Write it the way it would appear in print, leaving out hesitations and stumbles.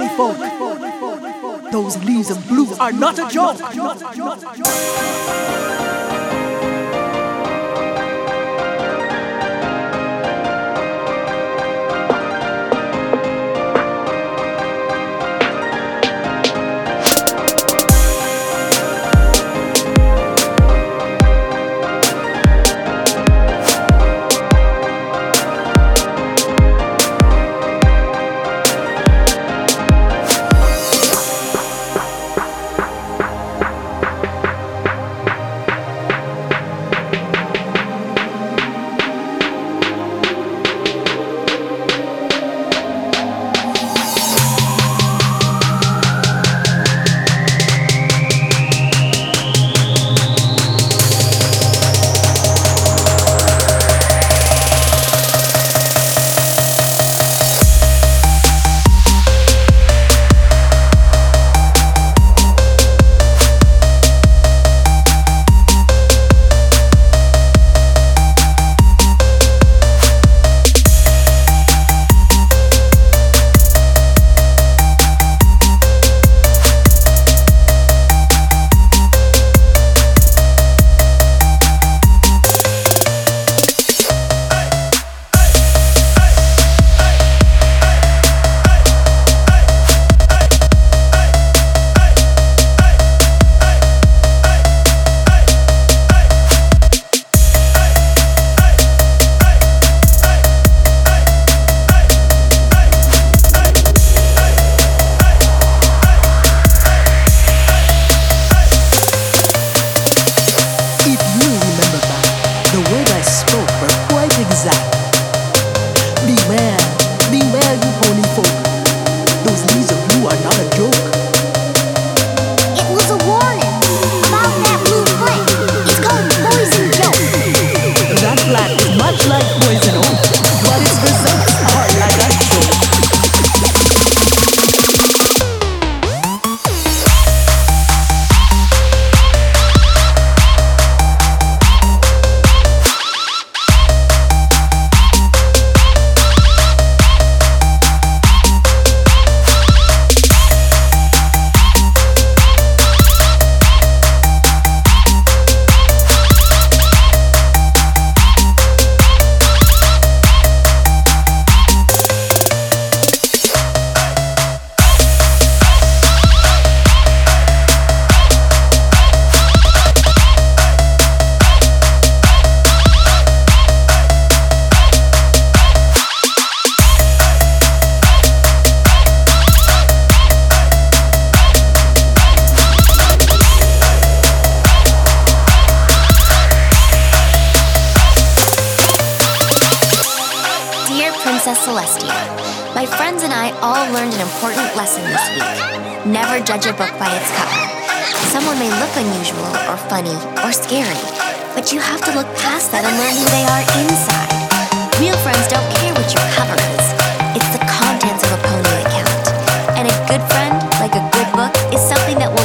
folk. Those leaves of blue are not a joke. Beware, you holy folk. Those leaves of blue are not a joke. It was a warning about that blue flame. It's called poison joke. That flag is much like poison oak, but its results are like a joke. Princess Celestia, my friends and I all learned an important lesson this week. Never judge a book by its cover. Someone may look unusual or funny or scary, but you have to look past that and learn who they are inside. Real friends don't care what your cover is. It's the contents of a pony that count. And a good friend, like a good book, is something that